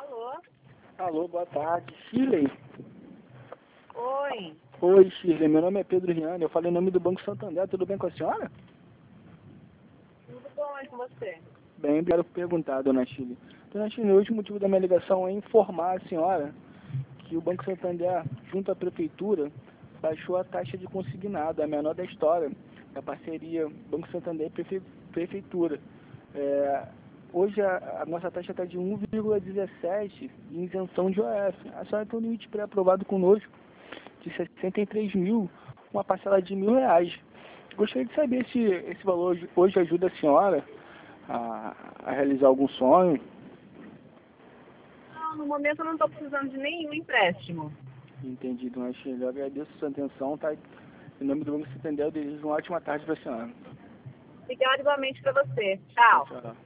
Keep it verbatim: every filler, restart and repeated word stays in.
Alô? Alô, boa tarde. Shirley? Oi. Oi, Shirley. Meu nome é Pedro Riane. Eu falei em nome do Banco Santander. Tudo bem com a senhora? Tudo bom aí com você? Bem, obrigado por perguntar, dona Shirley. Dona Shirley, o último motivo da minha ligação é informar a senhora que o Banco Santander, junto à Prefeitura, baixou a taxa de consignado, a menor da história, a parceria Banco Santander e Prefe... Prefeitura. É... Hoje a, a nossa taxa está de um vírgula dezessete de isenção de O F. A senhora tem um limite pré-aprovado conosco de sessenta e três mil, uma parcela de mil reais. Gostaria de saber se esse valor hoje ajuda a senhora a, a realizar algum sonho. Não, no momento eu não estou precisando de nenhum empréstimo. Entendi, dona Shirley. Eu agradeço a sua atenção, tá? Em nome do Banco Santander, eu desejo uma ótima tarde para a senhora. Obrigada igualmente para você. Tchau. Tchau.